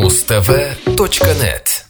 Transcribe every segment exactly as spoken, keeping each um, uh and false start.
муз тэ вэ точка нет.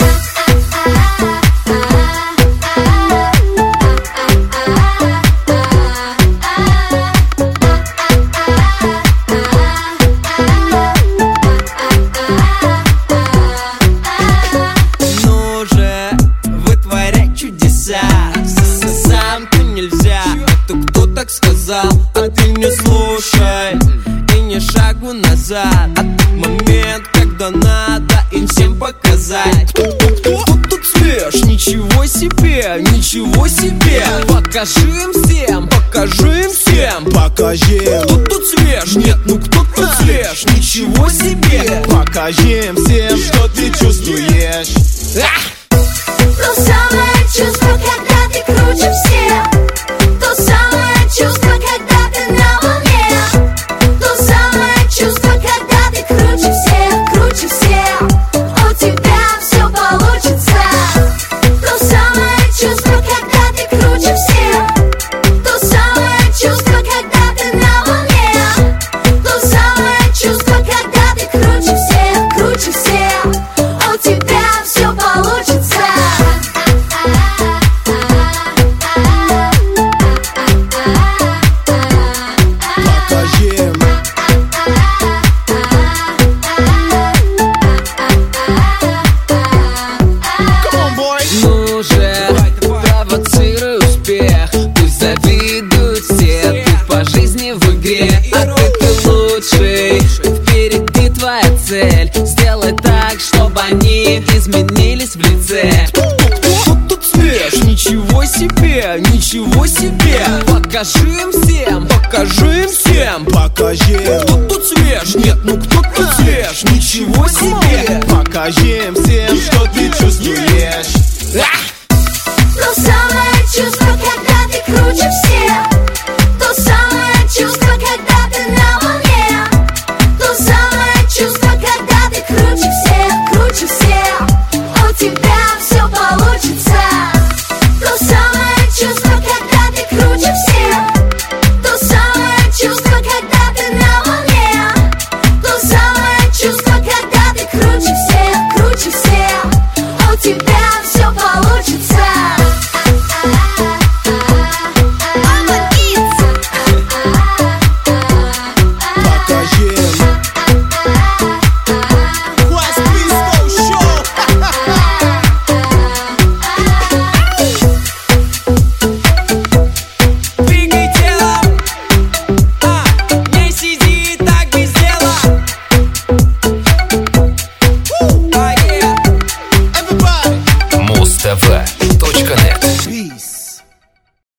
Ну же, вытворять чудеса. Сам ты нельзя, это кто так сказал? А ты не слушай и ни шагу назад. Момент, когда надо им всем показать. Кто тут свеж? Ничего себе, ничего себе. Покажи им всем, покажи им всем. Покажи, Кто тут свеж? Нет, ну кто тут свеж? Ничего себе. покажи им всем, что ты чувствуешь. То самое чувство, когда ты круче всех. То самое чувство, когда ты на волне. То самое чувство, когда ты круче всех, круче всех. У тебя все получится. То самое чувство, когда ты круче всех. То самое чувство, когда ты на волне. То самое чувство, когда ты круче всех, круче всех. У тебя все получится. Покажи им, come on, boy. Ну же, провоцируй успех. Пусть завидуют все, ты по жизни в игре. А ты, ты лучший, впереди твоя цель. Сделай так, чтобы они изменились в лице. Кто тут свеж? Ничего себе, ничего себе. Покажи им всем, покажи им всем. Покажи, Кто тут свеж? Нет, ну кто тут свеж? Ничего себе. покажи им всем, что ты чувствуешь. То самое чувство, когда ты круче всех. То самое чувство, когда ты на волне. То самое чувство, когда ты круче всех, круче всех. У тебя все получится. То самое чувство, когда ты круче всех. То самое чувство, когда ты на волне. То самое чувство, когда ты круче всех, круче всех. У тебя все получится. Покажи им. Quest Disco Show. Двигай телом, а, не сиди так без дела. А, yeah. Everybody. муз тэ вэ точка нет.